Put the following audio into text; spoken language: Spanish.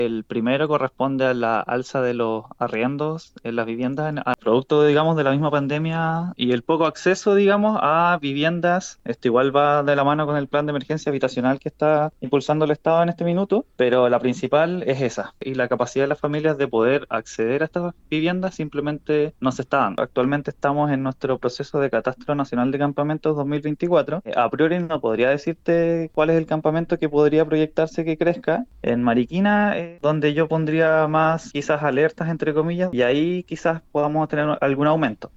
El primero corresponde a la alza de los arriendos en las viviendas, producto, digamos, de la misma pandemia y el poco acceso, digamos, a viviendas. Esto igual va de la mano con el plan de emergencia habitacional que está impulsando el Estado en este minuto, pero la principal es esa. Y la capacidad de las familias de poder acceder a estas viviendas simplemente no se está dando. Actualmente estamos en nuestro proceso de Catastro Nacional de Campamentos 2024. A priori no podría decirte cuál es el campamento que podría proyectarse que crezca. En Mariquina, donde yo pondría más quizás alertas, entre comillas, y ahí quizás podamos tener algún aumento.